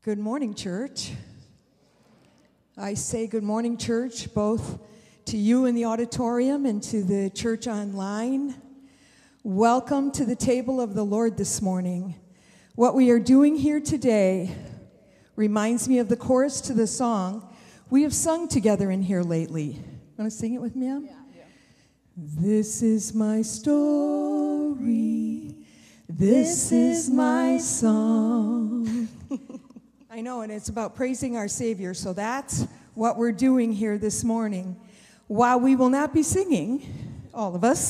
Good morning, church. I say good morning, church, both to you in the auditorium and to the church online. Welcome to the table of the Lord this morning. What we are doing here today reminds me of the chorus to the song we have sung together in here lately. Want to sing it with me, Em? Yeah. This is my story. This is my song. I know, and it's about praising our Savior, so that's what we're doing here this morning. While we will not be singing, all of us,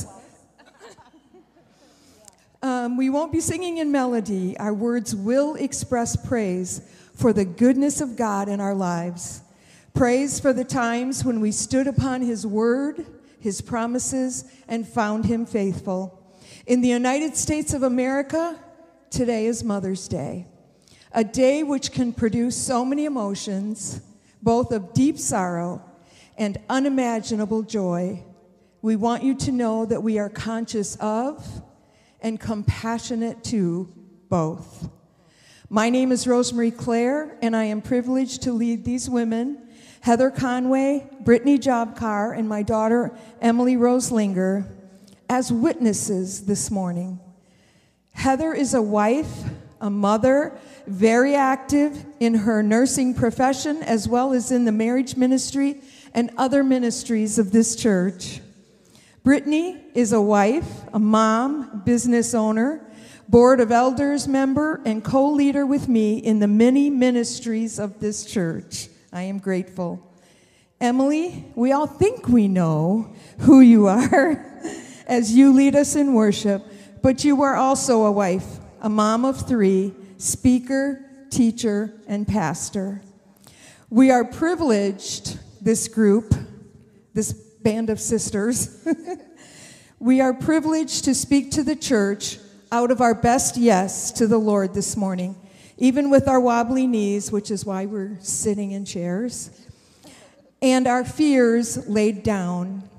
we won't be singing in melody. Our words will express praise for the goodness of God in our lives. Praise for the times when we stood upon His word, His promises, and found Him faithful. In the United States of America, today is Mother's Day. A day which can produce so many emotions, both of deep sorrow and unimaginable joy. We want you to know that we are conscious of and compassionate to both. My name is Rosemary Clare, and I am privileged to lead these women, Heather Conway, Brittany Jobcar, and my daughter, Emily Roslinger, as witnesses this morning. Heather is a wife, a mother, very active in her nursing profession as well as in the marriage ministry and other ministries of this church. Brittany is a wife, a mom, business owner, board of elders member, and co-leader with me in the many ministries of this church. I am grateful. Emily, we all think we know who you are as you lead us in worship, but you are also a wife, a mom of three, speaker, teacher, and pastor. We are privileged, this group, this band of sisters, we are privileged to speak to the church out of our best yes to the Lord this morning, even with our wobbly knees, which is why we're sitting in chairs, and our fears laid down.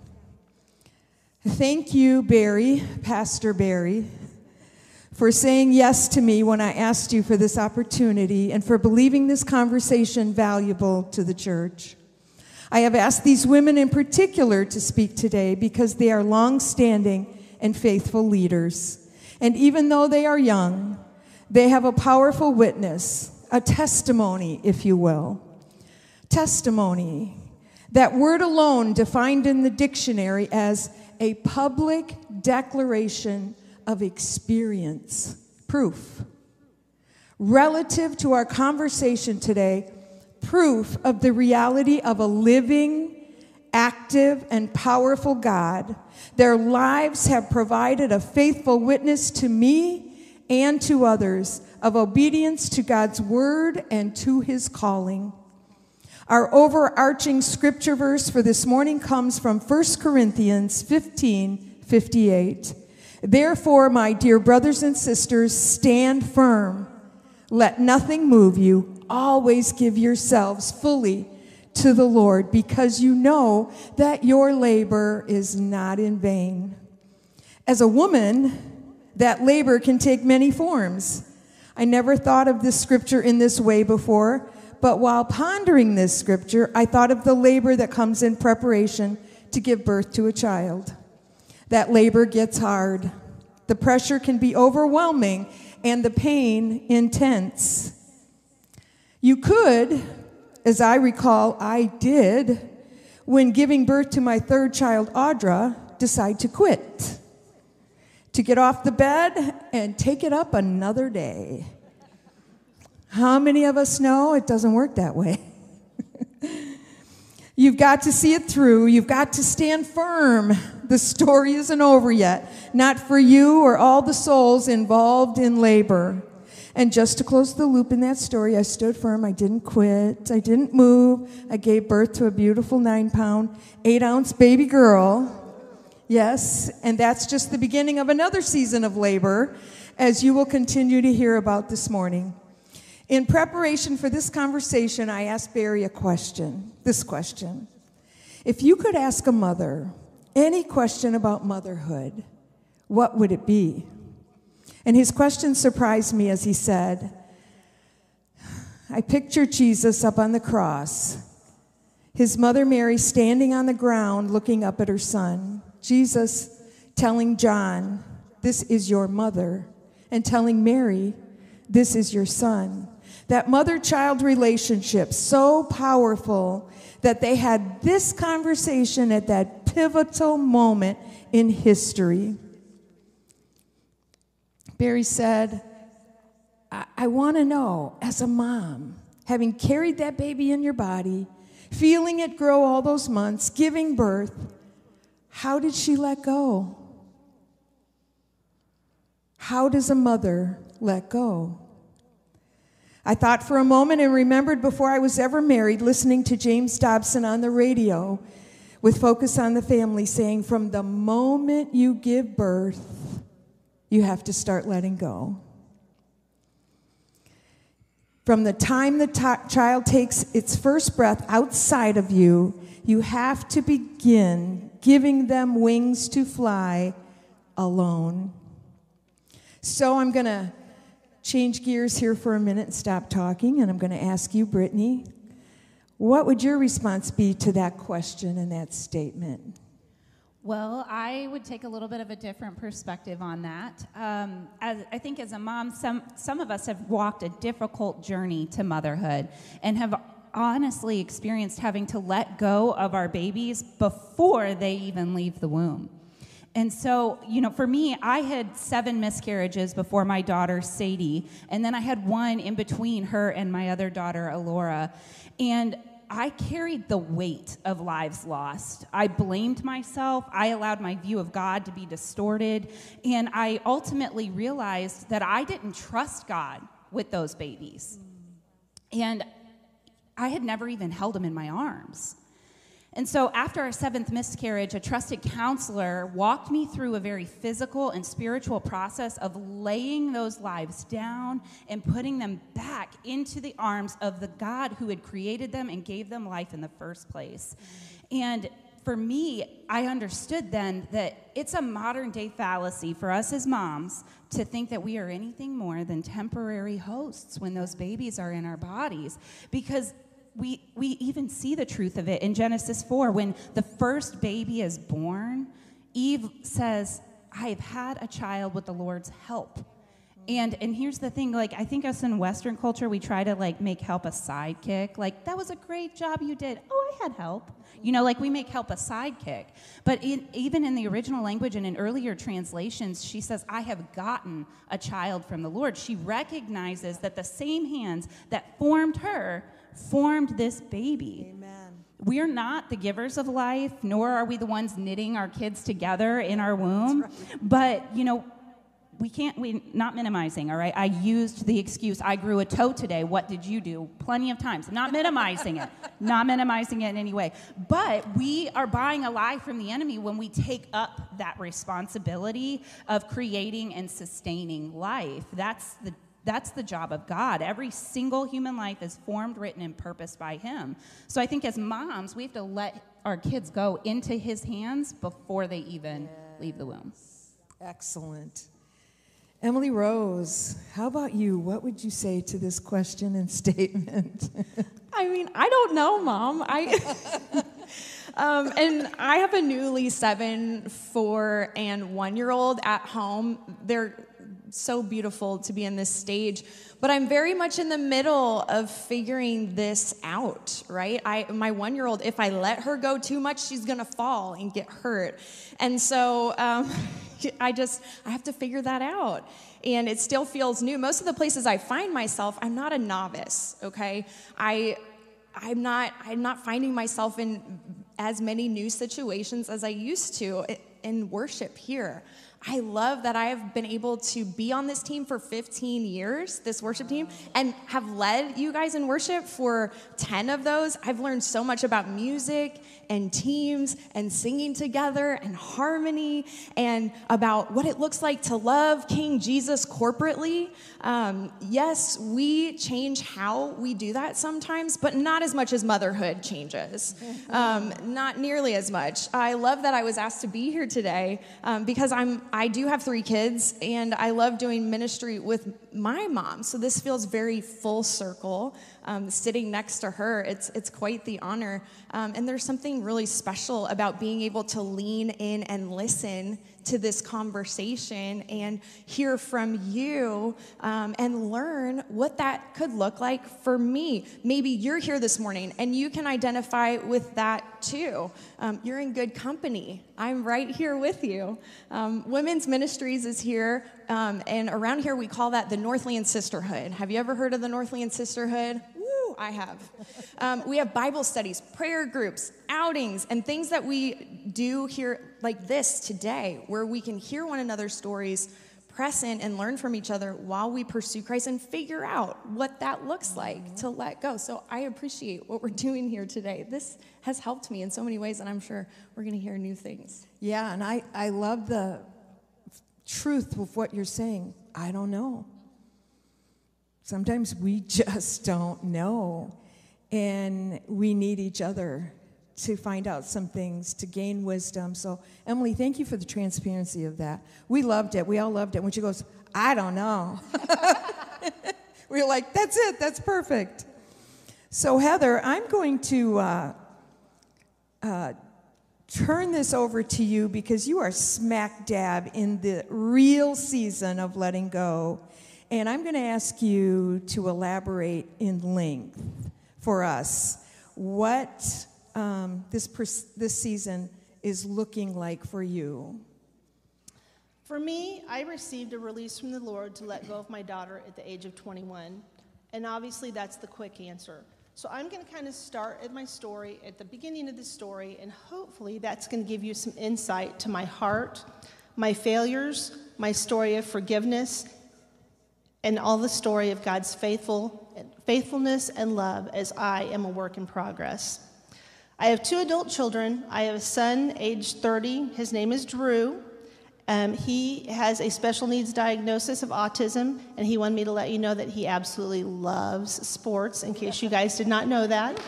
Thank you, Barry, Pastor Barry, for saying yes to me when I asked you for this opportunity and for believing this conversation valuable to the church. I have asked these women in particular to speak today because they are long-standing and faithful leaders. And even though they are young, they have a powerful witness, a testimony, if you will. Testimony. That word alone defined in the dictionary as a public declaration of experience, proof. Relative to our conversation today, proof of the reality of a living, active, and powerful God. Their lives have provided a faithful witness to me and to others of obedience to God's word and to His calling. Our overarching scripture verse for this morning comes from 1 Corinthians 15:58. Therefore, my dear brothers and sisters, stand firm. Let nothing move you. Always give yourselves fully to the Lord, because you know that your labor is not in vain. As a woman, that labor can take many forms. I never thought of this scripture in this way before, but while pondering this scripture, I thought of the labor that comes in preparation to give birth to a child. That labor gets hard. The pressure can be overwhelming and the pain intense. You could, as I recall I did, when giving birth to my third child, Audra, decide to quit, to get off the bed and take it up another day. How many of us know it doesn't work that way? You've got to see it through. You've got to stand firm. The story isn't over yet. Not for you or all the souls involved in labor. And just to close the loop in that story, I stood firm. I didn't quit. I didn't move. I gave birth to a beautiful 9-pound, 8-ounce baby girl. Yes, and that's just the beginning of another season of labor, as you will continue to hear about this morning. In preparation for this conversation, I asked Barry a question, this question. If you could ask a mother any question about motherhood, what would it be? And his question surprised me as he said, I picture Jesus up on the cross, his mother Mary standing on the ground looking up at her son, Jesus telling John, "This is your mother," and telling Mary, "This is your son." That mother-child relationship, so powerful that they had this conversation at that pivotal moment in history. Barry said, I want to know, as a mom, having carried that baby in your body, feeling it grow all those months, giving birth, how did she let go? How does a mother let go? I thought for a moment and remembered before I was ever married, listening to James Dobson on the radio with Focus on the Family saying, from the moment you give birth, you have to start letting go. From the time the child takes its first breath outside of you, you have to begin giving them wings to fly alone. So I'm going to change gears here for a minute and stop talking, and I'm going to ask you, Brittany, what would your response be to that question and that statement? Well, I would take a little bit of a different perspective on that. I think as a mom, some of us have walked a difficult journey to motherhood and have honestly experienced having to let go of our babies before they even leave the womb. And so, for me, I had 7 miscarriages before my daughter, Sadie, and then I had 1 in between her and my other daughter, Alora. And I carried the weight of lives lost. I blamed myself. I allowed my view of God to be distorted. And I ultimately realized that I didn't trust God with those babies. And I had never even held them in my arms. And so after our 7th miscarriage, a trusted counselor walked me through a very physical and spiritual process of laying those lives down and putting them back into the arms of the God who had created them and gave them life in the first place. And for me, I understood then that it's a modern day fallacy for us as moms to think that we are anything more than temporary hosts when those babies are in our bodies, because we even see the truth of it in Genesis 4. When the first baby is born, Eve says, I've had a child with the Lord's help. And here's the thing, I think us in Western culture, we try to, make help a sidekick. That was a great job you did. Oh, I had help. We make help a sidekick. But even in the original language and in earlier translations, she says, I have gotten a child from the Lord. She recognizes that the same hands that formed her formed this baby. Amen. We are not the givers of life, nor are we the ones knitting our kids together in our womb. Right. But, we're not minimizing, all right? I used the excuse, I grew a toe today. What did you do? Plenty of times. Not minimizing it. Not minimizing it in any way. But we are buying a lie from the enemy when we take up that responsibility of creating and sustaining life. That's the job of God. Every single human life is formed, written, and purposed by him. So I think as moms, we have to let our kids go into his hands before they even leave the womb. Excellent. Emily Rose, how about you? What would you say to this question and statement? I don't know, Mom. And I have a newly 7, 4, and 1-year-old at home. They're so beautiful to be in this stage, but I'm very much in the middle of figuring this out, right? My 1-year-old, if I let her go too much, she's gonna fall and get hurt. And so I have to figure that out. And it still feels new. Most of the places I find myself, I'm not a novice, okay? I'm not finding myself in as many new situations as I used to in worship here. I love that I have been able to be on this team for 15 years, this worship team, and have led you guys in worship for 10 of those. I've learned so much about music and teams and singing together and harmony and about what it looks like to love King Jesus corporately. Yes, we change how we do that sometimes, but not as much as motherhood changes. Not nearly as much. I love that I was asked to be here today because I do have 3 kids, and I love doing ministry with my mom. So this feels very full circle. Sitting next to her, it's quite the honor. And there's something really special about being able to lean in and listen to this conversation and hear from you and learn what that could look like for me. Maybe you're here this morning and you can identify with that too. You're in good company. I'm right here with you. Women's Ministries is here, and around here we call that the Northland Sisterhood. Have you ever heard of the Northland Sisterhood? Woo, I have. We have Bible studies, prayer groups, outings, and things that we do here like this today, where we can hear one another's stories, press in and learn from each other while we pursue Christ and figure out what that looks like to let go. So I appreciate what we're doing here today. This has helped me in so many ways, and I'm sure we're going to hear new things. Yeah, and I love the truth of what you're saying. I don't know. Sometimes we just don't know, and we need each other to find out some things, to gain wisdom. So, Emily, thank you for the transparency of that. We loved it. We all loved it. When she goes, I don't know. We were like, that's it. That's perfect. So, Heather, I'm going to turn this over to you because you are smack dab in the real season of letting go. And I'm going to ask you to elaborate in length for us what this season is looking like for you. For me, I received a release from the Lord to let go of my daughter at the age of 21. And obviously that's the quick answer. So I'm going to kind of start at my story, at the beginning of the story, and hopefully that's going to give you some insight to my heart, my failures, my story of forgiveness, and all the story of God's faithfulness and love as I am a work in progress. I have 2 adult children. I have a son, age 30. His name is Drew. He has a special needs diagnosis of autism, and he wanted me to let you know that he absolutely loves sports, in case you guys did not know that.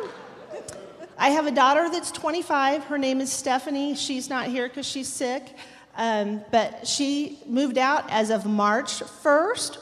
I have a daughter that's 25. Her name is Stephanie. She's not here because she's sick, but she moved out as of March 1st.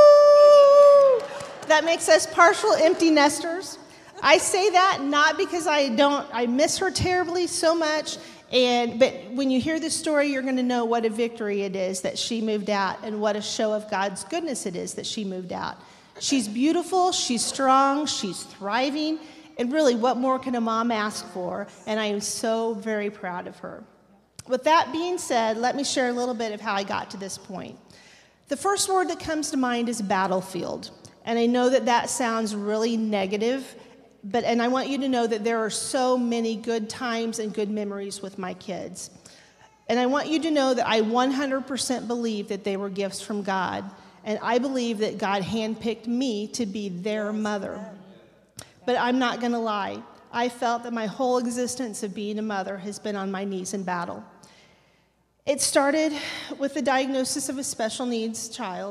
Woo! That makes us partial empty nesters. I say that not because I miss her terribly so much, but when you hear this story, you're going to know what a victory it is that she moved out and what a show of God's goodness it is that she moved out. She's beautiful, she's strong, she's thriving, and really, what more can a mom ask for? And I am so very proud of her. With that being said, let me share a little bit of how I got to this point. The first word that comes to mind is battlefield, and I know that sounds really negative. And I want you to know that there are so many good times and good memories with my kids. And I want you to know that I 100% believe that they were gifts from God. And I believe that God handpicked me to be their mother. But I'm not going to lie. I felt that my whole existence of being a mother has been on my knees in battle. It started with the diagnosis of a special needs child,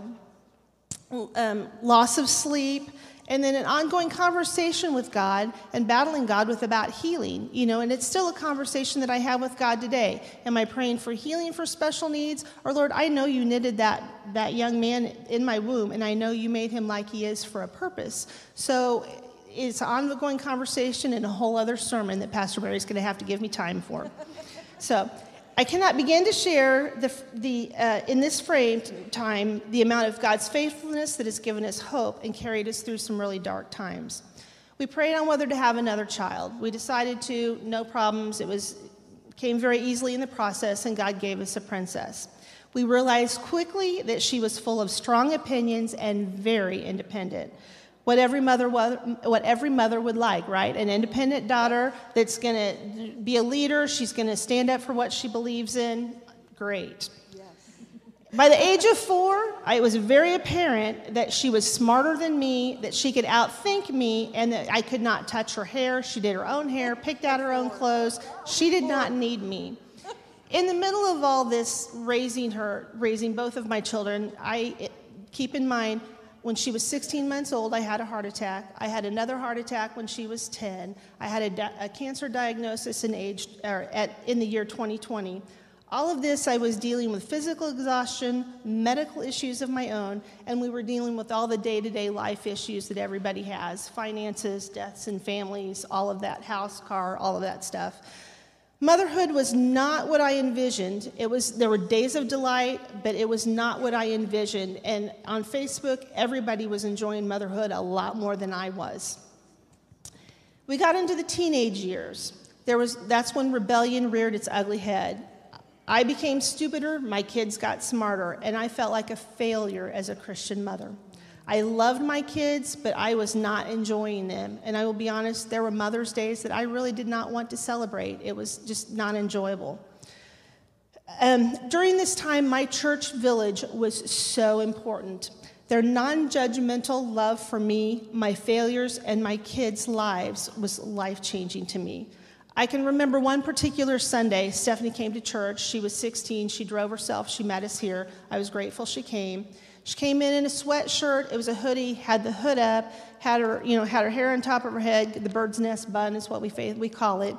loss of sleep, and then an ongoing conversation with God and battling God with about healing, and it's still a conversation that I have with God today. Am I praying for healing for special needs? Or Lord, I know you knitted that young man in my womb, and I know you made him like he is for a purpose. So it's an ongoing conversation and a whole other sermon that Pastor Barry's going to have to give me time for. So I cannot begin to share in this frame time the amount of God's faithfulness that has given us hope and carried us through some really dark times. We prayed on whether to have another child. We decided to, no problems. It came very easily in the process, and God gave us a princess. We realized quickly that she was full of strong opinions and very independent. What every mother would like, right? An independent daughter that's going to be a leader. She's going to stand up for what she believes in. Great. Yes. By the age of 4, it was very apparent that she was smarter than me, that she could outthink me, and that I could not touch her hair. She did her own hair, picked out her own clothes. She did not need me. In the middle of all this, raising both of my children, keep in mind, when she was 16 months old, I had a heart attack. I had another heart attack when she was 10. I had a cancer diagnosis in the year 2020. All of this, I was dealing with physical exhaustion, medical issues of my own, and we were dealing with all the day-to-day life issues that everybody has, finances, deaths in families, all of that, house, car, all of that stuff. Motherhood was not what I envisioned. There were days of delight, but it was not what I envisioned. And on Facebook, everybody was enjoying motherhood a lot more than I was. We got into the teenage years. That's when rebellion reared its ugly head. I became stupider, my kids got smarter, and I felt like a failure as a Christian mother. I loved my kids, but I was not enjoying them. And I will be honest, there were Mother's Days that I really did not want to celebrate. It was just not enjoyable. During this time, my church village was so important. Their non-judgmental love for me, my failures, and my kids' lives was life-changing to me. I can remember one particular Sunday, Stephanie came to church. She was 16. She drove herself. She met us here. I was grateful she came. She came in a sweatshirt. It was a hoodie, had the hood up, had her hair on top of her head. The bird's nest bun is what we call it.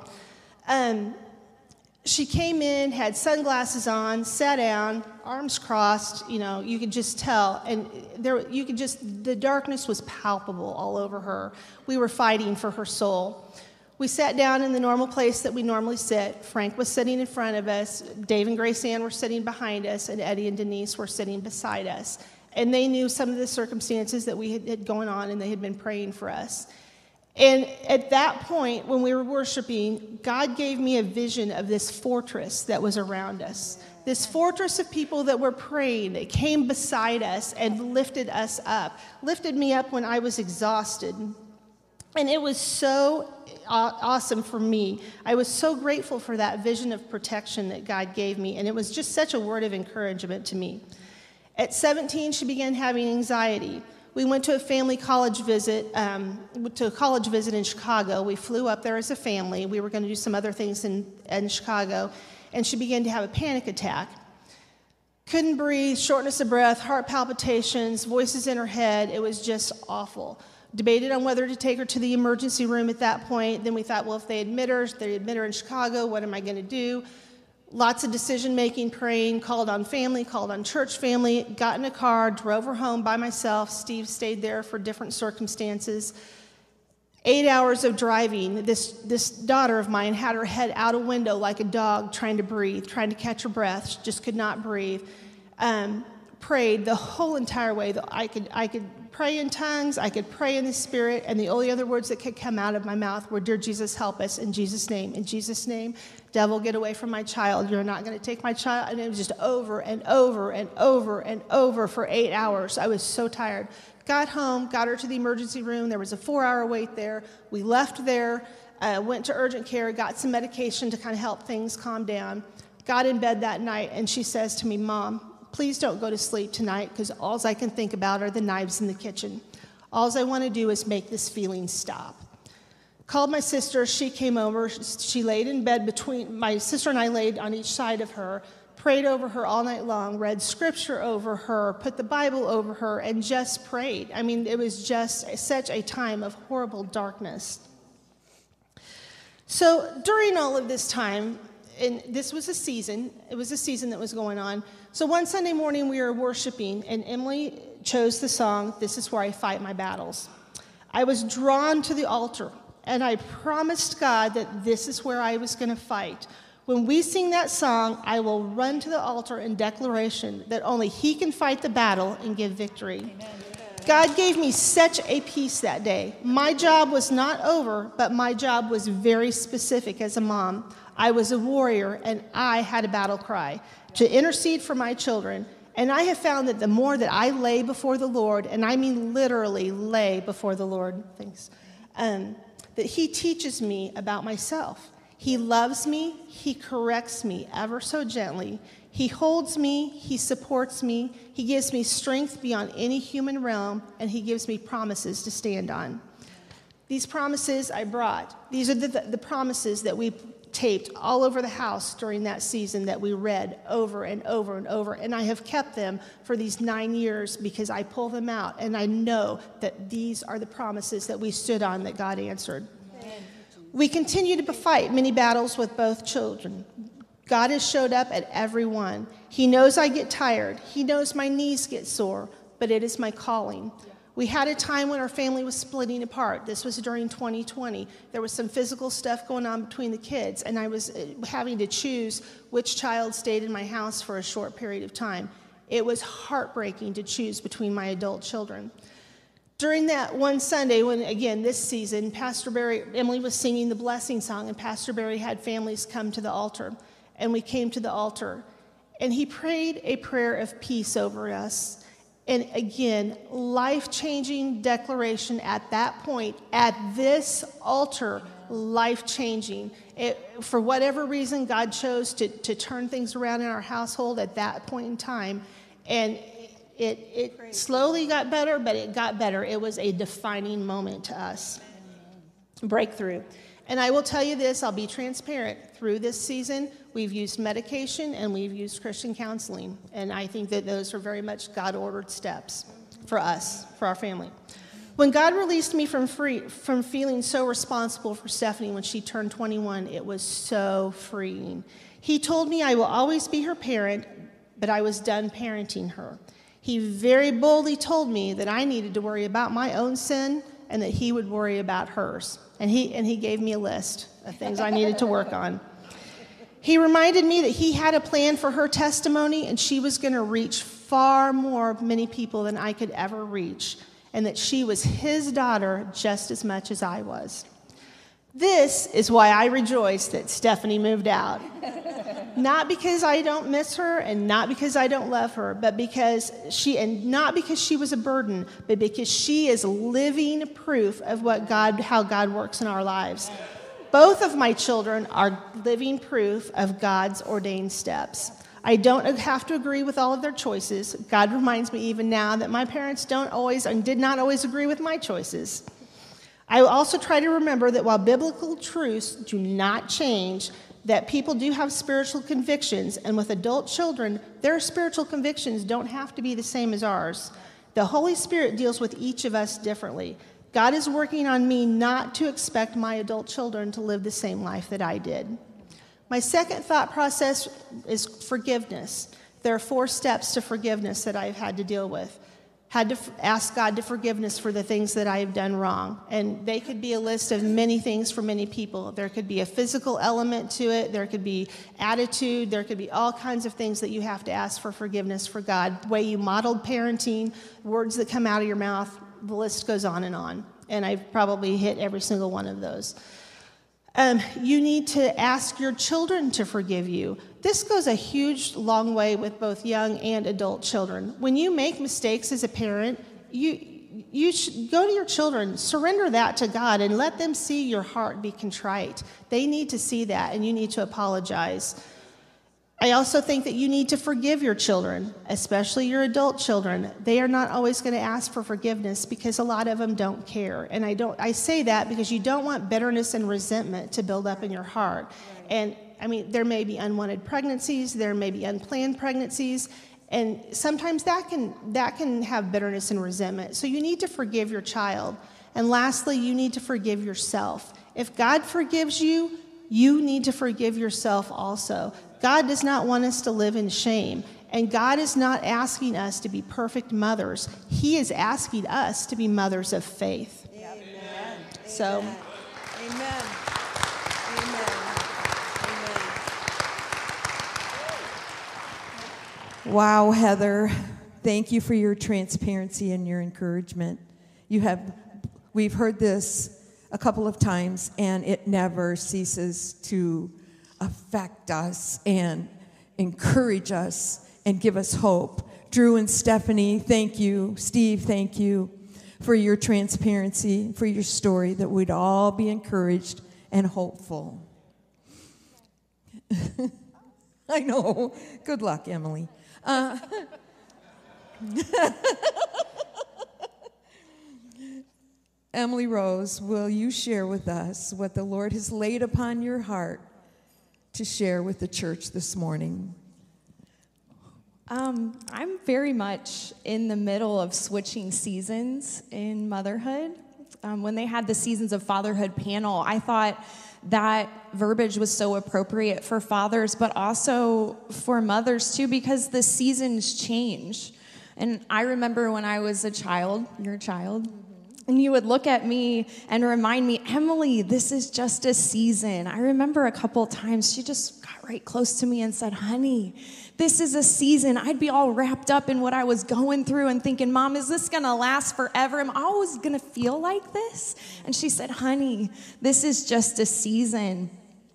She came in, had sunglasses on, sat down, arms crossed. You could just tell, and the darkness was palpable all over her. We were fighting for her soul. We sat down in the normal place that we normally sit. Frank was sitting in front of us. Dave and Grace Ann were sitting behind us, and Eddie and Denise were sitting beside us. And they knew some of the circumstances that we had going on, and they had been praying for us. And at that point, when we were worshiping, God gave me a vision of this fortress that was around us. This fortress of people that were praying, that came beside us and lifted us up, lifted me up when I was exhausted. And it was so awesome for me. I was so grateful for that vision of protection that God gave me, and it was just such a word of encouragement to me. At 17, she began having anxiety. We went to a family college visit, in Chicago. We flew up there as a family. We were going to do some other things in Chicago, and she began to have a panic attack. Couldn't breathe, shortness of breath, heart palpitations, voices in her head. It was just awful. Debated on whether to take her to the emergency room at that point. Then we thought, well, if they admit her in Chicago, what am I going to do? Lots of decision-making, praying, called on family, called on church family, got in a car, drove her home by myself. Steve stayed there for different circumstances. 8 hours of driving. This daughter of mine had her head out a window like a dog trying to breathe, trying to catch her breath. She just could not breathe. Prayed the whole entire way. I could pray in tongues, I could pray in the Spirit, and the only other words that could come out of my mouth were, "Dear Jesus, help us, in Jesus' name, in Jesus' name. Devil, get away from my child. You're not going to take my child." And it was just over and over and over and over for 8 hours. I was so tired. Got home, got her to the emergency room. There was a 4-hour wait there. We left there, went to urgent care, got some medication to kind of help things calm down. Got in bed that night, and she says to me, "Mom, please don't go to sleep tonight, because all I can think about are the knives in the kitchen. All I want to do is make this feeling stop." Called my sister. She came over. She laid in bed my sister and I laid on each side of her, prayed over her all night long, read scripture over her, put the Bible over her, and just prayed. I mean, it was just such a time of horrible darkness. So during all of this time, and this was a season, it was a season that was going on. So one Sunday morning we were worshiping, and Emily chose the song, "This Is Where I Fight My Battles." I was drawn to the altar, and I promised God that this is where I was going to fight. When we sing that song, I will run to the altar in declaration that only He can fight the battle and give victory. Amen. God gave me such a peace that day. My job was not over, but my job was very specific as a mom. I was a warrior, and I had a battle cry to intercede for my children. And I have found that the more that I lay before the Lord, and I mean literally lay before the Lord, that He teaches me about myself. He loves me. He corrects me ever so gently. He holds me. He supports me. He gives me strength beyond any human realm, and He gives me promises to stand on. These promises I brought. These are the promises that we taped all over the house during that season that we read over and over and over. And I have kept them for these 9 years because I pull them out, and I know that these are the promises that we stood on that God answered. Amen. We continue to fight many battles with both children. God has showed up at every one. He knows I get tired. He knows my knees get sore, but it is my calling. We had a time when our family was splitting apart. This was during 2020. There was some physical stuff going on between the kids, and I was having to choose which child stayed in my house for a short period of time. It was heartbreaking to choose between my adult children. During that one Sunday, when, again, this season, Pastor Barry, Emily was singing the blessing song, and Pastor Barry had families come to the altar. And we came to the altar, and he prayed a prayer of peace over us. And again, life-changing declaration at that point, at this altar, life-changing. For whatever reason, God chose to turn things around in our household at that point in time. And it slowly got better, but it got better. It was a defining moment to us. Breakthrough. And I will tell you this, I'll be transparent. Through this season, we've used medication and we've used Christian counseling. And I think that those are very much God-ordered steps for us, for our family. When God released me from feeling so responsible for Stephanie when she turned 21, it was so freeing. He told me I will always be her parent, but I was done parenting her. He very boldly told me that I needed to worry about my own sin and that he would worry about hers. And he gave me a list of things I needed to work on. He reminded me that he had a plan for her testimony, and she was going to reach far many people than I could ever reach, and that she was his daughter just as much as I was. This is why I rejoice that Stephanie moved out. Not because I don't miss her and not because I don't love her, but not because she was a burden, but because she is living proof of how God works in our lives. Both of my children are living proof of God's ordained steps. I don't have to agree with all of their choices. God reminds me even now that my parents did not always agree with my choices. I also try to remember that while biblical truths do not change, that people do have spiritual convictions, and with adult children, their spiritual convictions don't have to be the same as ours. The Holy Spirit deals with each of us differently. God is working on me not to expect my adult children to live the same life that I did. My second thought process is forgiveness. There are 4 steps to forgiveness that I've had to deal with. Had to ask God to forgiveness for the things that I have done wrong. And they could be a list of many things for many people. There could be a physical element to it. There could be attitude. There could be all kinds of things that you have to ask for forgiveness for God. The way you modeled parenting, words that come out of your mouth, the list goes on. And I've probably hit every single one of those. You need to ask your children to forgive you. This goes a long way with both young and adult children. When you make mistakes as a parent, you should go to your children, surrender that to God, and let them see your heart be contrite. They need to see that, and you need to apologize. I also think that you need to forgive your children, especially your adult children. They are not always going to ask for forgiveness because a lot of them don't care. And I say that because you don't want bitterness and resentment to build up in your heart. And I mean, there may be unwanted pregnancies, there may be unplanned pregnancies, and sometimes that can have bitterness and resentment. So you need to forgive your child. And lastly, you need to forgive yourself. If God forgives you, you need to forgive yourself also. God does not want us to live in shame. And God is not asking us to be perfect mothers. He is asking us to be mothers of faith. Amen. So. Amen. Amen. Amen. Wow, Heather. Thank you for your transparency and your encouragement. We've heard this a couple of times, and it never ceases to affect us and encourage us and give us hope. Drew and Stephanie, thank you. Steve, thank you for your transparency, for your story, that we'd all be encouraged and hopeful. I know. Good luck, Emily. Emily Rose, will you share with us what the Lord has laid upon your heart to share with the church this morning? I'm very much in the middle of switching seasons in motherhood. When they had the Seasons of Fatherhood panel, I thought that verbiage was so appropriate for fathers, but also for mothers too, because the seasons change. And I remember when I was a child, you're a child, and you would look at me and remind me, Emily, this is just a season. I remember a couple times she just got right close to me and said, honey, this is a season. I'd be all wrapped up in what I was going through and thinking, Mom, is this going to last forever? Am I always going to feel like this? And she said, honey, this is just a season.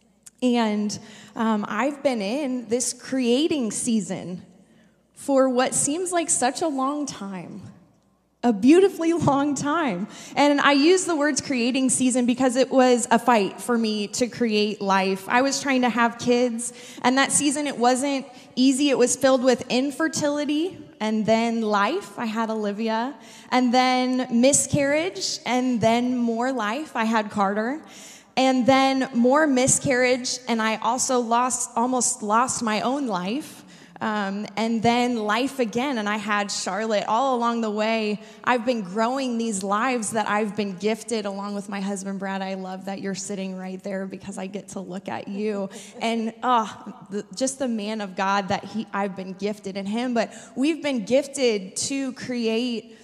And I've been in this creating season for what seems like such a long time. A beautifully long time. And I use the words creating season because it was a fight for me to create life. I was trying to have kids, and that season, it wasn't easy. It was filled with infertility and then life. I had Olivia, and then miscarriage, and then more life. I had Carter, and then more miscarriage, and I also almost lost my own life. And then life again, and I had Charlotte. All along the way, I've been growing these lives that I've been gifted along with my husband, Brad. I love that you're sitting right there because I get to look at you. And just the man of God that I've been gifted in him. But we've been gifted to create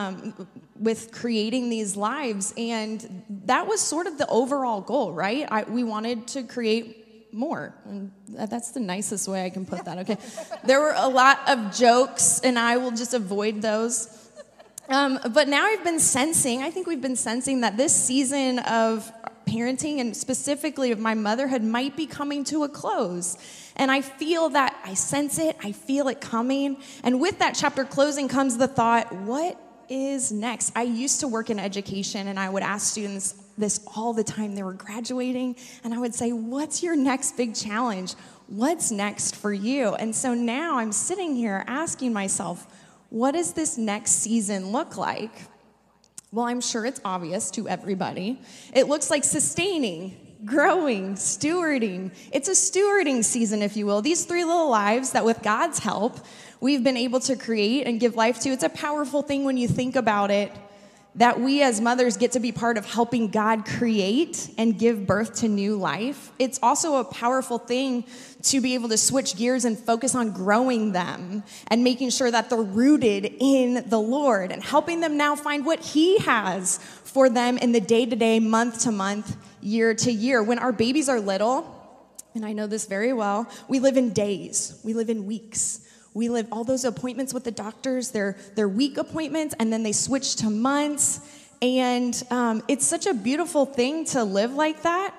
with creating these lives. And that was sort of the overall goal, right? We wanted to create more. And that's the nicest way I can put that, okay? There were a lot of jokes, and I will just avoid those. But now I think we've been sensing that this season of parenting, and specifically of my motherhood, might be coming to a close. And I feel that, I sense it, I feel it coming. And with that chapter closing comes the thought, what is next? I used to work in education, and I would ask students this all the time. They were graduating, and I would say, what's your next big challenge? What's next for you? And so now I'm sitting here asking myself, what does this next season look like? Well, I'm sure it's obvious to everybody. It looks like sustaining, growing, stewarding. It's a stewarding season, if you will. These three little lives that with God's help, we've been able to create and give life to. It's a powerful thing when you think about it, that we as mothers get to be part of helping God create and give birth to new life. It's also a powerful thing to be able to switch gears and focus on growing them and making sure that they're rooted in the Lord and helping them now find what He has for them in the day-to-day, month-to-month, year-to-year. When our babies are little, and I know this very well, we live in days, we live in weeks. We live all those appointments with the doctors, they're week appointments, and then they switch to months. And it's such a beautiful thing to live like that.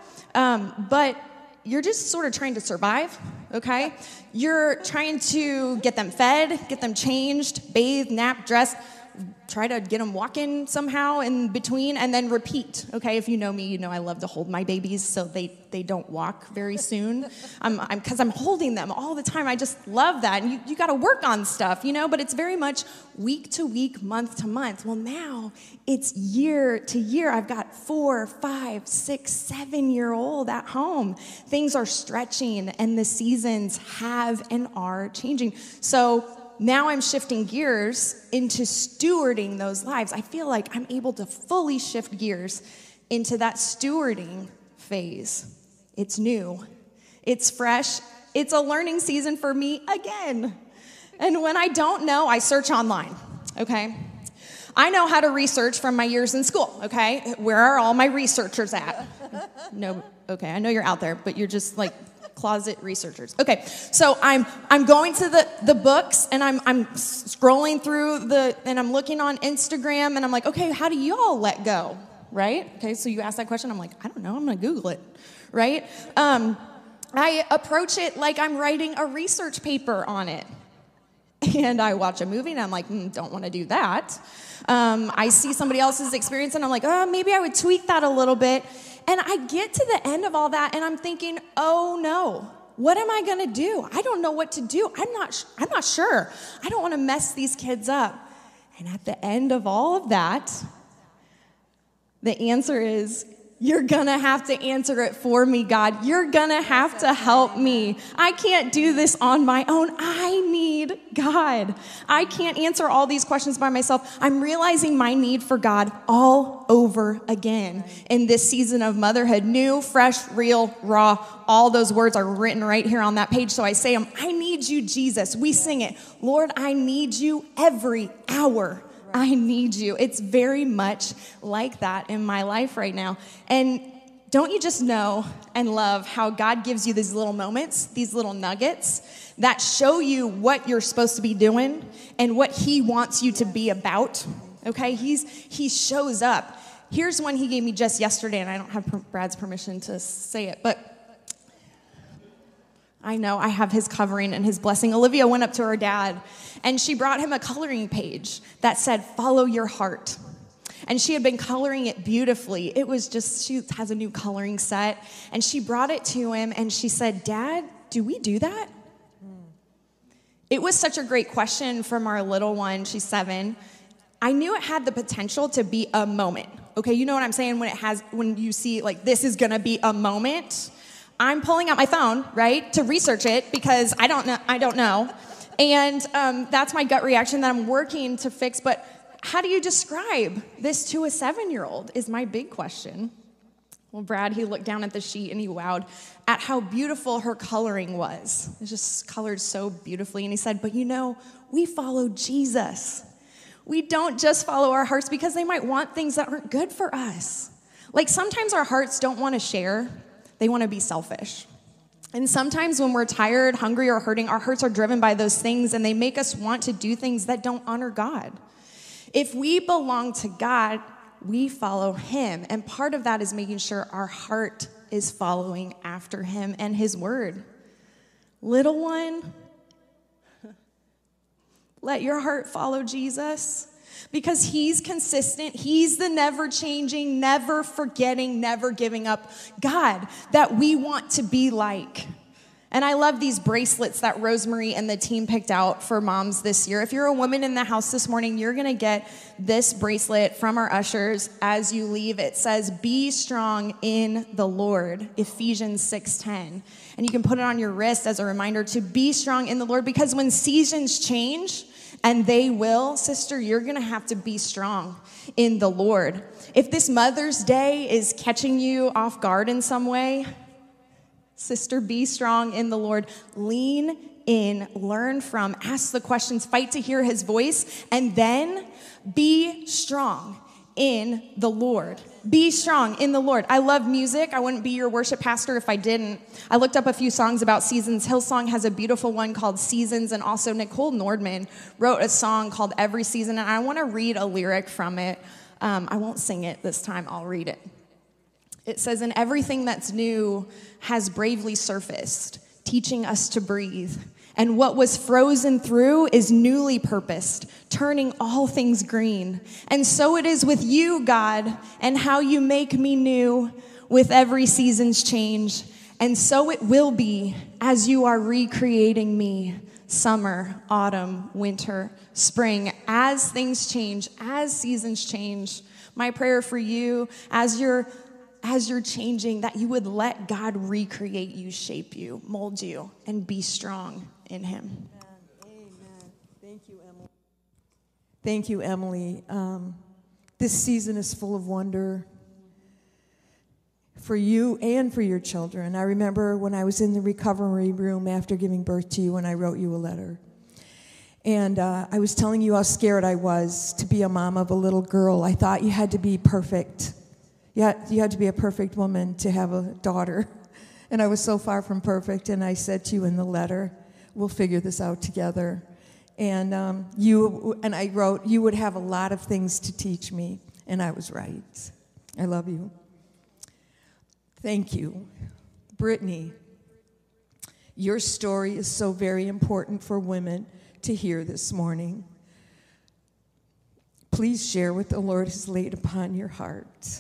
But you're just sort of trying to survive, okay? You're trying to get them fed, get them changed, bathed, napped, dressed, try to get them walking somehow in between, and then repeat, okay? If you know me, you know I love to hold my babies so they don't walk very soon. Because I'm holding them all the time. I just love that. And you got to work on stuff, but it's very much week to week, month to month. Well, now it's year to year. I've got 4, 5, 6, 7-year-old at home. Things are stretching, and the seasons have and are changing. So now I'm shifting gears into stewarding those lives. I feel like I'm able to fully shift gears into that stewarding phase. It's new. It's fresh. It's a learning season for me again. And when I don't know, I search online, okay? I know how to research from my years in school, okay? Where are all my researchers at? No, okay, I know you're out there, but you're just like closet researchers. Okay, so I'm going to the books, and I'm scrolling through and I'm looking on Instagram, and I'm like, okay, how do y'all let go, right? Okay, so you ask that question, I'm like, I don't know, I'm gonna Google it, right? I approach it like I'm writing a research paper on it. And I watch a movie, and I'm like, don't want to do that. I see somebody else's experience, and I'm like, maybe I would tweak that a little bit. And I get to the end of all that, and I'm thinking, oh no, what am I going to do? I don't know what to do. I'm not sure. I don't want to mess these kids up. And at the end of all of that, the answer is, You're going to have to answer it for me, God. You're going to have to help me. I can't do this on my own. I need God. I can't answer all these questions by myself. I'm realizing my need for God all over again in this season of motherhood. New, fresh, real, raw. All those words are written right here on that page. So I say them. I need you, Jesus. We sing it. Lord, I need you every hour. I need you. It's very much like that in my life right now. And don't you just know and love how God gives you these little moments, these little nuggets that show you what you're supposed to be doing and what he wants you to be about, okay? He shows up. Here's one he gave me just yesterday, and I don't have Brad's permission to say it, but I know I have his covering and his blessing. Olivia went up to her dad, and she brought him a coloring page that said, "Follow your heart." And she had been coloring it beautifully. It was just, she has a new coloring set, and she brought it to him, and she said, "Dad, do we do that?" It was such a great question from our little one. She's 7. I knew it had the potential to be a moment. Okay, you know what I'm saying? When you see, like, this is gonna be a moment, I'm pulling out my phone, right, to research it because I don't know. And that's my gut reaction that I'm working to fix. But how do you describe this to a 7-year-old is my big question. Well, Brad, he looked down at the sheet and he wowed at how beautiful her coloring was. It just colored so beautifully. And he said, "But you know, we follow Jesus. We don't just follow our hearts because they might want things that aren't good for us. Like sometimes our hearts don't want to share. They want to be selfish. And sometimes when we're tired, hungry, or hurting, our hearts are driven by those things, and they make us want to do things that don't honor God. If we belong to God, we follow him. And part of that is making sure our heart is following after him and his word. Little one, let your heart follow Jesus. Because he's consistent. He's the never changing, never forgetting, never giving up God that we want to be like. And I love these bracelets that Rosemary and the team picked out for moms this year. If you're a woman in the house this morning, you're going to get this bracelet from our ushers as you leave. It says, "Be strong in the Lord," Ephesians 6:10. And you can put it on your wrist as a reminder to be strong in the Lord, because when seasons change, and they will, sister, you're going to have to be strong in the Lord. If this Mother's Day is catching you off guard in some way, sister, be strong in the Lord. Lean in, learn from, ask the questions, fight to hear his voice, and then be strong in the Lord. Be strong in the Lord. I love music. I wouldn't be your worship pastor if I didn't. I looked up a few songs about seasons. Hillsong has a beautiful one called Seasons, and also Nicole Nordman wrote a song called Every Season, and I want to read a lyric from it. I won't sing it this time. I'll read it. It says, "And everything that's new has bravely surfaced, teaching us to breathe. And what was frozen through is newly purposed, turning all things green. And so it is with you, God, and how you make me new with every season's change. And so it will be as you are recreating me, summer, autumn, winter, spring, as things change, as seasons change. My prayer for you as you're changing, that you would let God recreate you, shape you, mold you, and be strong in him." Amen. Thank you, Emily. Thank you, Emily. This season is full of wonder for you and for your children. I remember when I was in the recovery room after giving birth to you, and I wrote you a letter. And I was telling you how scared I was to be a mom of a little girl. I thought you had to be perfect. You had to be a perfect woman to have a daughter. And I was so far from perfect. And I said to you in the letter, "We'll figure this out together." And I wrote, "You would have a lot of things to teach me." And I was right. I love you. Thank you. Brittany, your story is so very important for women to hear this morning. Please share what the Lord has laid upon your heart.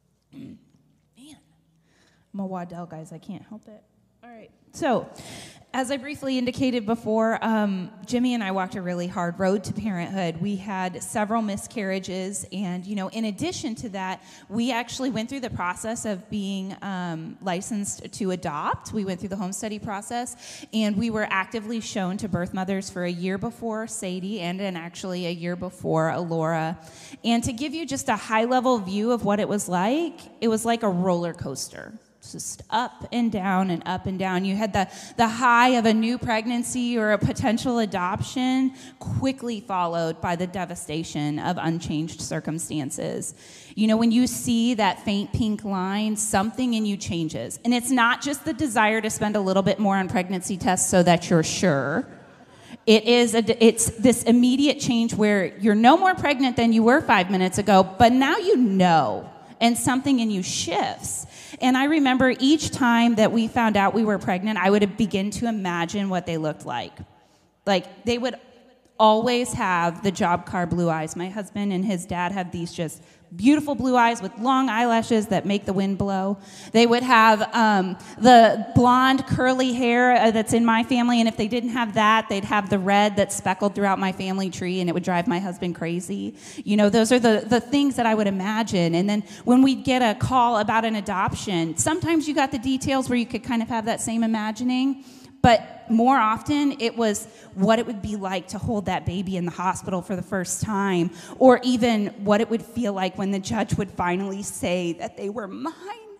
Man, I'm a Waddell, guys. I can't help it. All right. So, as I briefly indicated before, Jimmy and I walked a really hard road to parenthood. We had several miscarriages, and, in addition to that, we actually went through the process of being licensed to adopt. We went through the home study process, and we were actively shown to birth mothers for a year before Sadie and actually a year before Alora. And to give you just a high-level view of what it was like a roller coaster. Just up and down and up and down. You had the high of a new pregnancy or a potential adoption, quickly followed by the devastation of unchanged circumstances. When you see that faint pink line, something in you changes. And it's not just the desire to spend a little bit more on pregnancy tests so that you're sure. It's this immediate change where you're no more pregnant than you were 5 minutes ago, but now you know, and something in you shifts. And I remember each time that we found out we were pregnant, I would begin to imagine what they looked like. Like, they would always have the job car blue eyes. My husband and his dad had these just beautiful blue eyes with long eyelashes that make the wind blow. They would have the blonde curly hair that's in my family, and if they didn't have that, they'd have the red that's speckled throughout my family tree, and it would drive my husband crazy. Those are the things that I would imagine. And then when we'd get a call about an adoption, sometimes you got the details where you could kind of have that same imagining, but more often, it was what it would be like to hold that baby in the hospital for the first time, or even what it would feel like when the judge would finally say that they were mine.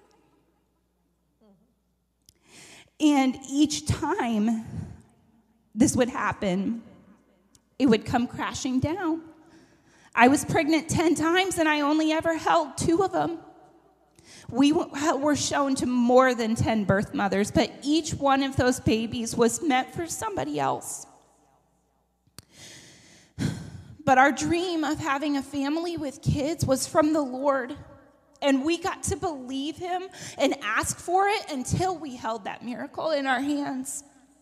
And each time this would happen, it would come crashing down. I was pregnant 10 times, and I only ever held 2 of them. We were shown to more than 10 birth mothers, but each one of those babies was meant for somebody else. But our dream of having a family with kids was from the Lord, and we got to believe him and ask for it until we held that miracle in our hands.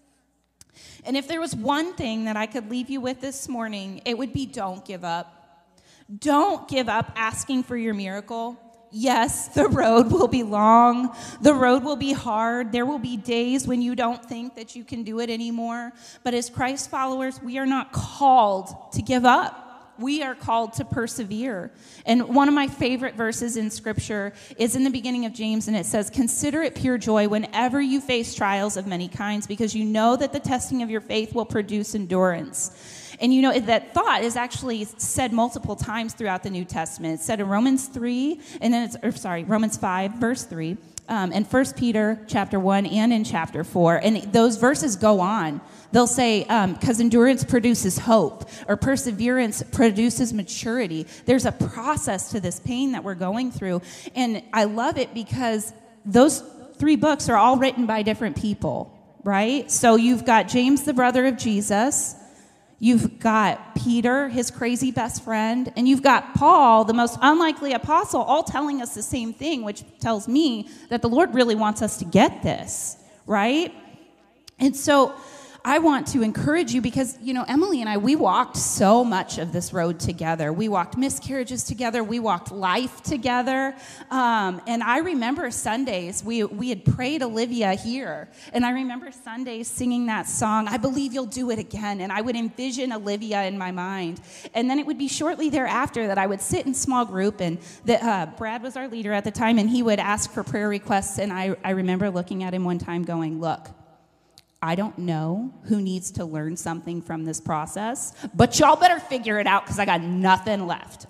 And if there was one thing that I could leave you with this morning, it would be don't give up. Don't give up asking for your miracle. Yes, the road will be long. The road will be hard. There will be days when you don't think that you can do it anymore. But as Christ followers, we are not called to give up. We are called to persevere. And one of my favorite verses in Scripture is in the beginning of James, and it says, "Consider it pure joy whenever you face trials of many kinds, because you know that the testing of your faith will produce endurance." And that thought is actually said multiple times throughout the New Testament. It's said in Romans 3, and then Romans 5, verse 3, and 1 Peter chapter 1, and in chapter 4. And those verses go on. They'll say, because endurance produces hope, or perseverance produces maturity. There's a process to this pain that we're going through. And I love it because those 3 books are all written by different people, right? So you've got James, the brother of Jesus. You've got Peter, his crazy best friend, and you've got Paul, the most unlikely apostle, all telling us the same thing, which tells me that the Lord really wants us to get this, right? And so I want to encourage you because, Emily and I, we walked so much of this road together. We walked miscarriages together. We walked life together. And I remember Sundays, we had prayed Olivia here. And I remember Sundays singing that song, "I Believe You'll Do It Again." And I would envision Olivia in my mind. And then it would be shortly thereafter that I would sit in small group. And Brad was our leader at the time. And he would ask for prayer requests. And I remember looking at him one time going, "Look, I don't know who needs to learn something from this process, but y'all better figure it out because I got nothing left.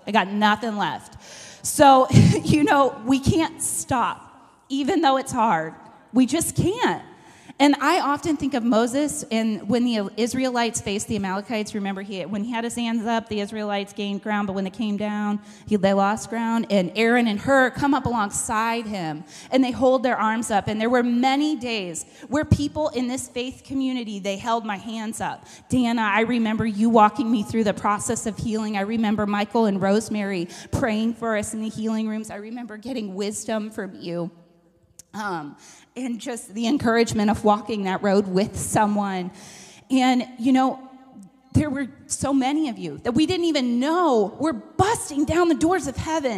So, we can't stop, even though it's hard. We just can't. And I often think of Moses, and when the Israelites faced the Amalekites, remember when he had his hands up, the Israelites gained ground, but when they came down, they lost ground. And Aaron and Hur come up alongside him, and they hold their arms up. And there were many days where people in this faith community, they held my hands up. Dana, I remember you walking me through the process of healing. I remember Michael and Rosemary praying for us in the healing rooms. I remember getting wisdom from you. And just the encouragement of walking that road with someone. And, there were so many of you that we didn't even know were busting down the doors of heaven,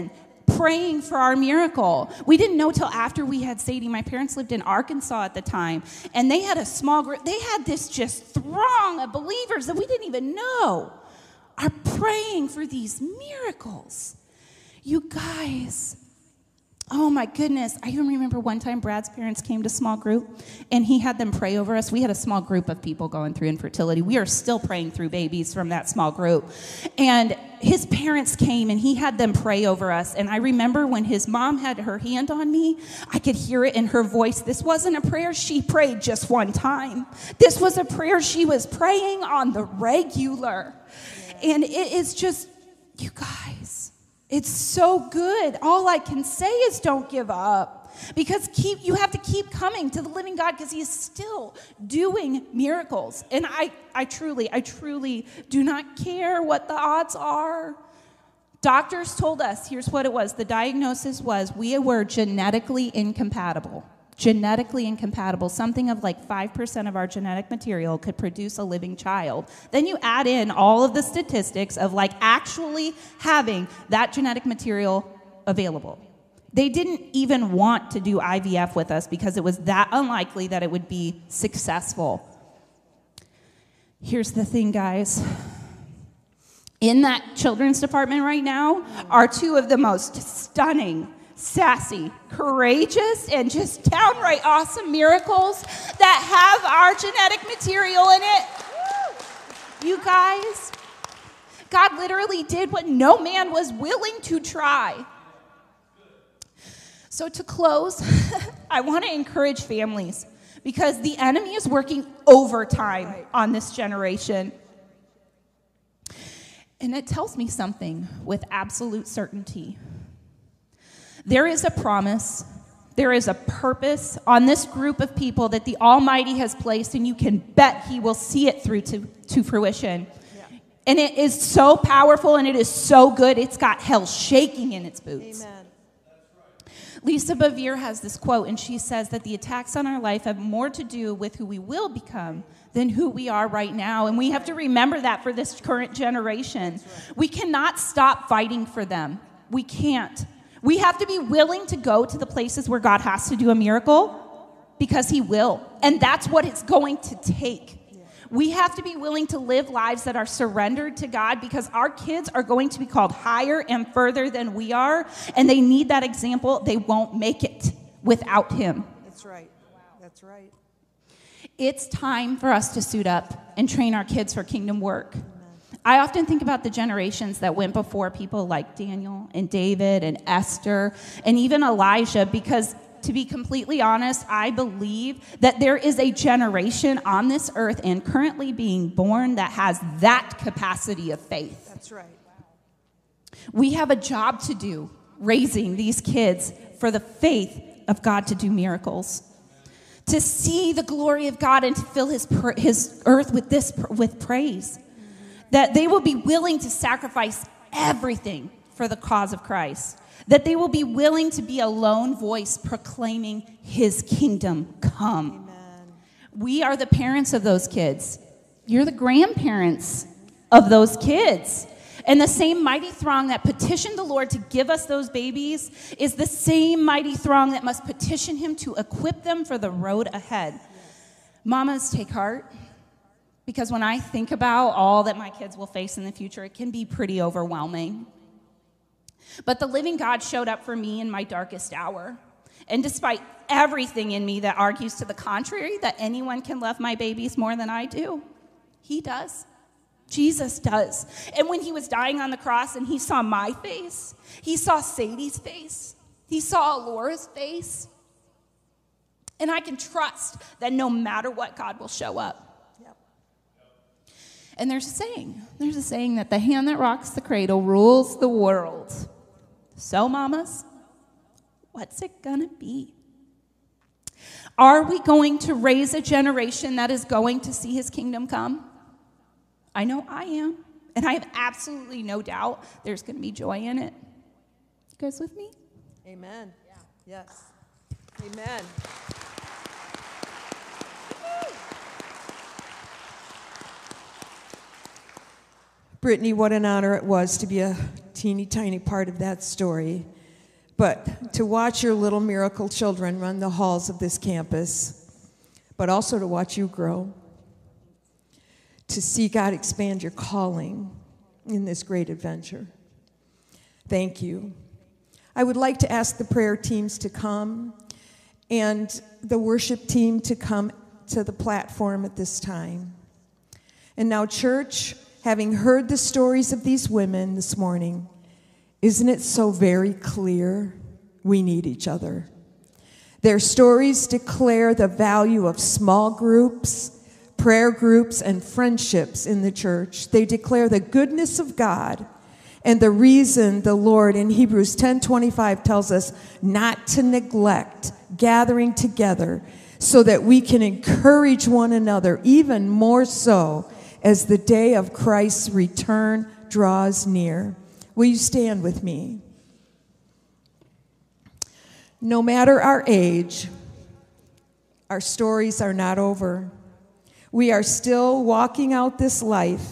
praying for our miracle. We didn't know till after we had Sadie. My parents lived in Arkansas at the time, and they had a small group. They had this just throng of believers that we didn't even know are praying for these miracles. You guys, oh my goodness. I even remember one time Brad's parents came to small group, and he had them pray over us. We had a small group of people going through infertility. We are still praying through babies from that small group. And his parents came, and he had them pray over us. And I remember when his mom had her hand on me, I could hear it in her voice. This wasn't a prayer she prayed just one time. This was a prayer she was praying on the regular. And it is just, you guys, it's so good. All I can say is don't give up. Because you have to keep coming to the living God, because he is still doing miracles. And I truly do not care what the odds are. Doctors told us, here's what it was. The diagnosis was we were genetically incompatible. Genetically incompatible. Something of like 5% of our genetic material could produce a living child. Then you add in all of the statistics of like actually having that genetic material available. They didn't even want to do IVF with us because it was that unlikely that it would be successful. Here's the thing, guys. In that children's department right now are two of the most stunning, sassy, courageous, and just downright awesome miracles that have our genetic material in it. You guys, God literally did what no man was willing to try. So to close, I want to encourage families, because the enemy is working overtime on this generation. And it tells me something with absolute certainty. There is a promise, there is a purpose on this group of people that the Almighty has placed, and you can bet he will see it through to fruition. Yeah. And it is so powerful, and it is so good, it's got hell shaking in its boots. Amen. Lisa Bevere has this quote, and she says that the attacks on our life have more to do with who we will become than who we are right now. And we have to remember that for this current generation. Right. We cannot stop fighting for them. We can't. We have to be willing to go to the places where God has to do a miracle, because he will. And that's what it's going to take. We have to be willing to live lives that are surrendered to God, because our kids are going to be called higher and further than we are, and they need that example. They won't make it without him. That's right. That's right. It's time for us to suit up and train our kids for kingdom work. Amen. I often think about the generations that went before people like Daniel and David and Esther and even Elijah, because to be completely honest, I believe that there is a generation on this earth and currently being born that has that capacity of faith. That's right. We have a job to do raising these kids for the faith of God to do miracles, to see the glory of God and to fill his earth with praise, that they will be willing to sacrifice everything for the cause of Christ, that they will be willing to be a lone voice proclaiming his kingdom come. Amen. We are the parents of those kids. You're the grandparents of those kids. And the same mighty throng that petitioned the Lord to give us those babies is the same mighty throng that must petition him to equip them for the road ahead. Yes. Mamas, take heart, because when I think about all that my kids will face in the future, it can be pretty overwhelming. But the living God showed up for me in my darkest hour. And despite everything in me that argues to the contrary, that anyone can love my babies more than I do, he does. Jesus does. And when he was dying on the cross and he saw my face, he saw Sadie's face, he saw Laura's face, and I can trust that no matter what, God will show up. Yep. And there's a saying that the hand that rocks the cradle rules the world. So, mamas, what's it gonna be? Are we going to raise a generation that is going to see his kingdom come? I know I am, and I have absolutely no doubt there's going to be joy in it. You guys with me? Amen. Yeah. Yes. Amen. Brittany, what an honor it was to be a teeny tiny part of that story. but to watch your little miracle children run the halls of this campus, but also to watch you grow, to see God expand your calling in this great adventure. Thank you. I would like to ask the prayer teams to come and the worship team to come to the platform at this time. And now, church, having heard the stories of these women this morning, isn't it so very clear we need each other? Their stories declare the value of small groups, prayer groups, and friendships in the church. They declare the goodness of God and the reason the Lord in Hebrews 10:25 tells us not to neglect gathering together so that we can encourage one another even more so as the day of Christ's return draws near. Will you stand with me? No matter our age, our stories are not over. We are still walking out this life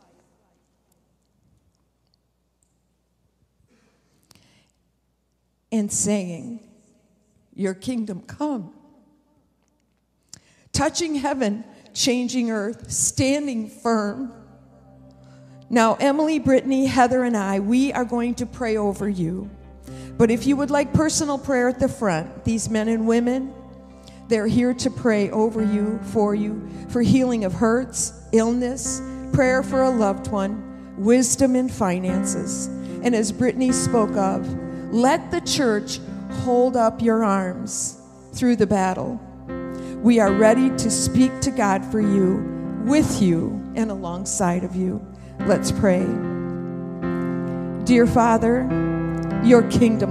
and saying, "Your kingdom come." Touching heaven, changing earth, standing firm. Now, Emily, Brittany, Heather, and I, we are going to pray over you. But if you would like personal prayer at the front, these men and women, they're here to pray over you, for healing of hurts, illness, prayer for a loved one, wisdom in finances. And as Brittany spoke of, let the church hold up your arms through the battle. We are ready to speak to God for you, with you, and alongside of you. Let's pray. Dear Father, your kingdom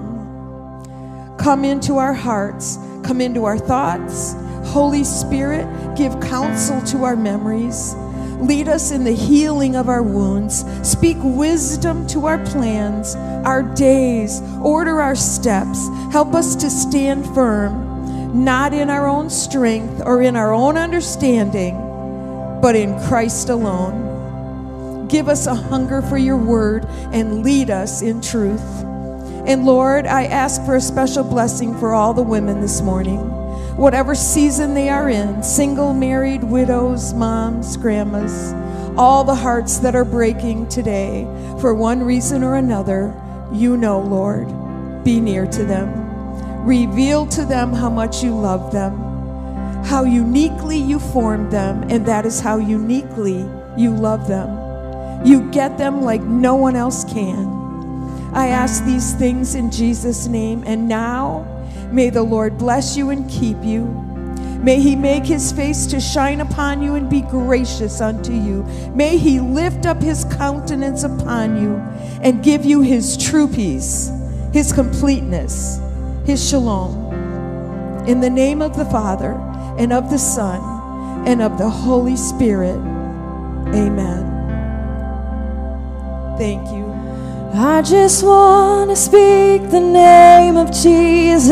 come. Come into our hearts. Come into our thoughts. Holy Spirit, give counsel to our memories. Lead us in the healing of our wounds. Speak wisdom to our plans, our days. Order our steps. Help us to stand firm, not in our own strength or in our own understanding, but in Christ alone. Give us a hunger for your word and lead us in truth. And Lord, I ask for a special blessing for all the women this morning, whatever season they are in, single, married, widows, moms, grandmas, all the hearts that are breaking today for one reason or another. You know, Lord, be near to them. Reveal to them how much you love them, how uniquely you formed them, and that is how uniquely you love them. You get them like no one else can. I ask these things in Jesus' name, and now may the Lord bless you and keep you. May he make his face to shine upon you and be gracious unto you. May he lift up his countenance upon you and give you his true peace, his completeness, his shalom. In the name of the Father, and of the Son, and of the Holy Spirit. Amen. Thank you. I just want to speak the name of Jesus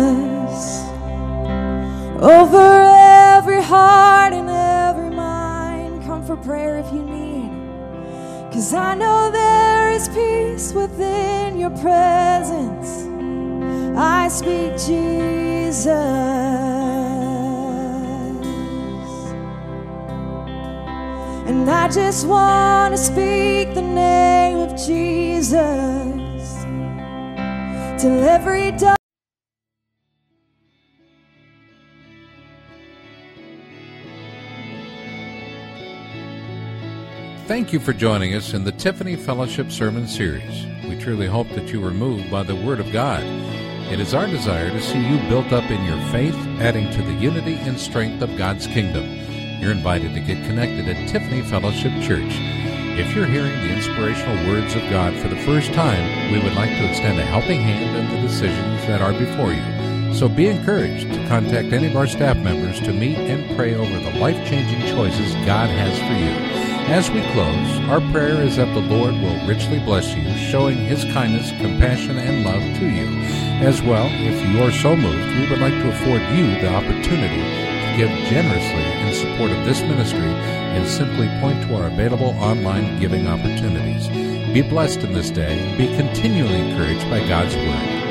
over every heart and every mind. Come for prayer if you need, 'cause I know there is peace within your presence. I speak Jesus, and I just want to speak the name of Jesus till every day. Thank you for joining us in the Tiffany Fellowship Sermon Series. We truly hope that you were moved by the Word of God. It is our desire to see you built up in your faith, adding to the unity and strength of God's kingdom. You're invited to get connected at Tiffany Fellowship Church. If you're hearing the inspirational words of God for the first time, we would like to extend a helping hand in the decisions that are before you. So be encouraged to contact any of our staff members to meet and pray over the life-changing choices God has for you. As we close, our prayer is that the Lord will richly bless you, showing his kindness, compassion, and love to you. As well, if you are so moved, we would like to afford you the opportunity to give generously in support of this ministry and simply point to our available online giving opportunities. Be blessed in this day and be continually encouraged by God's Word.